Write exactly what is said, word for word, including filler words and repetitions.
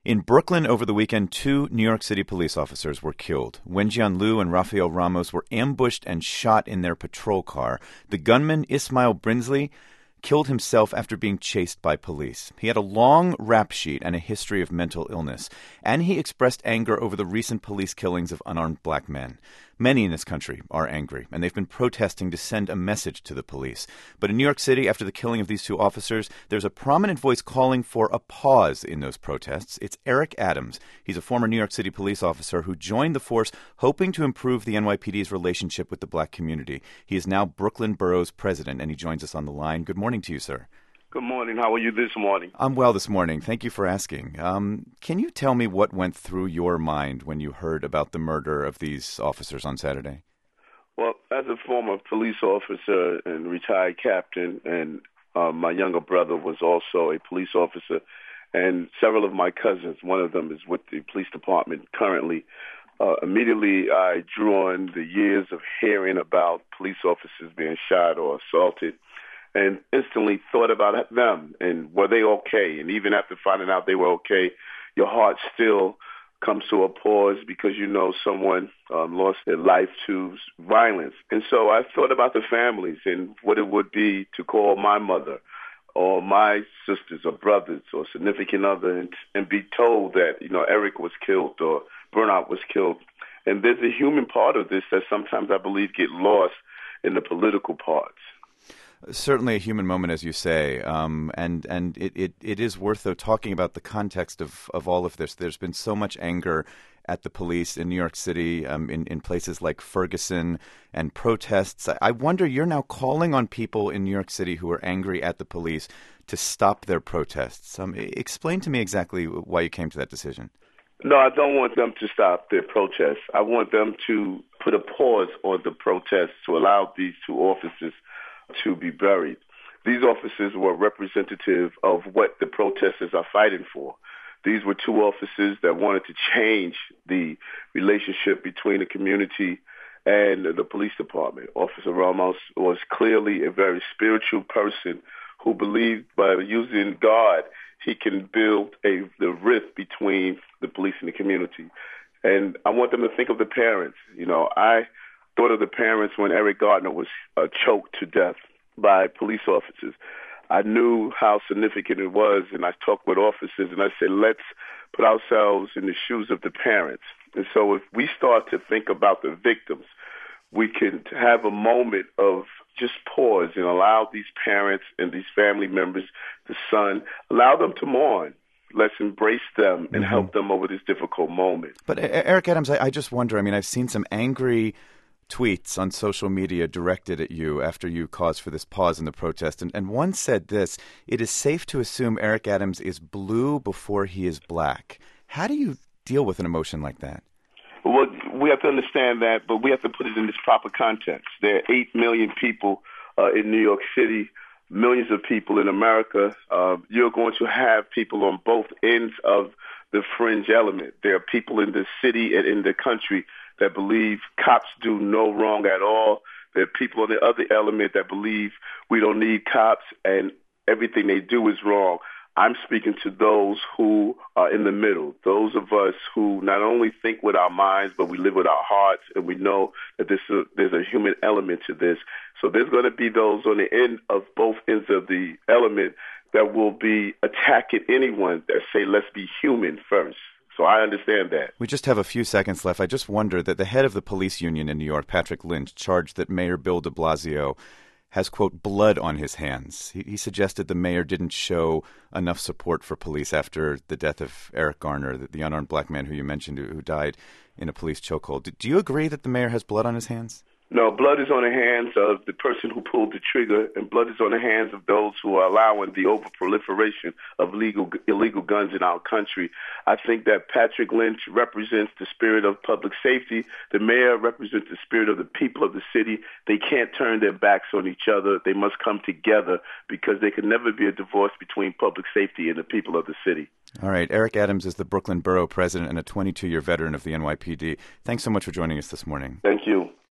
In Brooklyn over the weekend, two New York City police officers were killed. Wenjian Liu and Rafael Ramos were ambushed and shot in their patrol car. The gunman, Ismail Brinsley, killed himself after being chased by police. He had a long rap sheet and a history of mental illness, and he expressed anger over the recent police killings of unarmed black men. Many in this country are angry, and they've been protesting to send a message to the police. But in New York City, after the killing of these two officers, there's a prominent voice calling for a pause in those protests. It's Eric Adams. He's a former New York City police officer who joined the force hoping to improve the N Y P D's relationship with the black community. He is now Brooklyn Borough's president, and he joins us on the line. Good morning to you, sir. Good morning. How are you this morning? I'm well this morning. Thank you for asking. Um, can you tell me what went through your mind when you heard about the murder of these officers on Saturday? Well, as a former police officer and retired captain, and uh, my younger brother was also a police officer, and several of my cousins, one of them is with the police department currently, uh, immediately I drew on the years of hearing about police officers being shot or assaulted, and instantly thought about them and were they okay? And even after finding out they were okay, your heart still comes to a pause because you know someone um, lost their life to violence. And so I thought about the families and what it would be to call my mother or my sisters or brothers or significant other and, and be told that, you know, Eric was killed or Bernard was killed. And there's a human part of this that sometimes I believe get lost in the political parts. Certainly a human moment, as you say, um, and and it, it, it is worth, though, talking about the context of, of all of this. There's been so much anger at the police in New York City, um, in, in places like Ferguson, and protests. I wonder, you're now calling on people in New York City who are angry at the police to stop their protests. Um, explain to me exactly why you came to that decision. No, I don't want them to stop their protests. I want them to put a pause on the protests to allow these two officers to be buried. These officers were representative of what the protesters are fighting for. These were two officers that wanted to change the relationship between the community and the police department. Officer Ramos was clearly a very spiritual person who believed by using God, he can build a the rift between the police and the community. And I want them to think of the parents. You know, I thought of the parents when Eric Garner was uh, choked to death by police officers. I knew how significant it was, and I talked with officers, and I said, let's put ourselves in the shoes of the parents. And so if we start to think about the victims, we can have a moment of just pause and allow these parents and these family members, the son, allow them to mourn. Let's embrace them and mm-hmm. help them over this difficult moment. But Eric Adams, I, I just wonder, I mean, I've seen some angry tweets on social media directed at you after you caused for this pause in the protest. And, and one said this: it is safe to assume Eric Adams is blue before he is black. How do you deal with an emotion like that? Well, we have to understand that, but we have to put it in this proper context. There are eight million people uh, in New York City, millions of people in America. Uh, you're going to have people on both ends of the fringe element. There are people in the city and in the country that believe cops do no wrong at all. There are people on the other element that believe we don't need cops and everything they do is wrong. I'm speaking to those who are in the middle, those of us who not only think with our minds, but we live with our hearts, and we know that this is, there's a human element to this. So there's going to be those on the end of both ends of the element that will be attacking anyone that say, let's be human first. So I understand that. We just have a few seconds left. I just wonder that the head of the police union in New York, Patrick Lynch, charged that Mayor Bill de Blasio has, quote, blood on his hands. He, he suggested the mayor didn't show enough support for police after the death of Eric Garner, the, the unarmed black man who you mentioned, who, who died in a police chokehold. Do, do you agree that the mayor has blood on his hands? No, blood is on the hands of the person who pulled the trigger, and blood is on the hands of those who are allowing the overproliferation of legal, illegal guns in our country. I think that Patrick Lynch represents the spirit of public safety. The mayor represents the spirit of the people of the city. They can't turn their backs on each other. They must come together because there can never be a divorce between public safety and the people of the city. All right. Eric Adams is the Brooklyn Borough president and a twenty-two year veteran of the N Y P D. Thanks so much for joining us this morning. Thank you.